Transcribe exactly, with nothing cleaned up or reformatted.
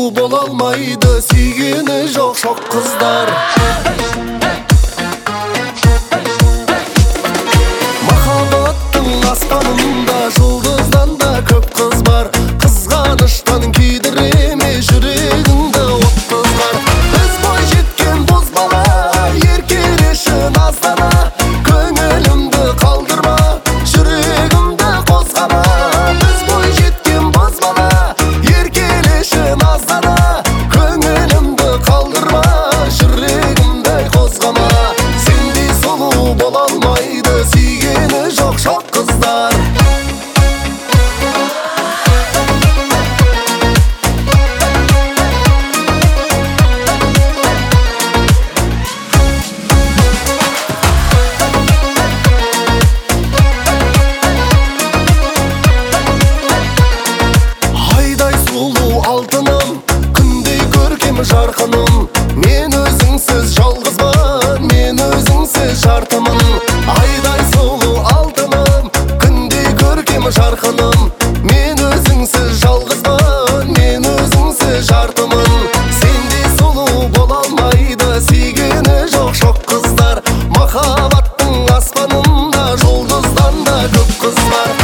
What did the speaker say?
сұлу бола алмайды, сүйгені жоқ шоқ қыздар. Махаббаттың аспанында жұлдыздан да көп қыз бар. Қызғаныштан күйдіреме жүрегіңді отыздар. Біз бой жеткен бозбала, еркелеші наздана, көңілімді қалдырма, жүрегімді қозғама. Біз бой жеткен бозбала, еркелеші наздана, көңілімді қалдырма, жүрегімді қозғама. Сендей сұлу бола алмайды, сүйгені жоқ шоқ қыздар. Алтыным, күндей көркем жарқыным, мен өзіңсіз жалғызбын, мен өзіңсіз жартымын. Айдай сұлу алтыным, күндей көркем жарқыным, мен өзіңсіз жалғызбын, мен өзіңсіз жартымын. Сендей сұлу бола алмайды, сүйгені жоқ шоқ қыздар. Махаббаттың аспанында жұлдыздан да көп қыз бар.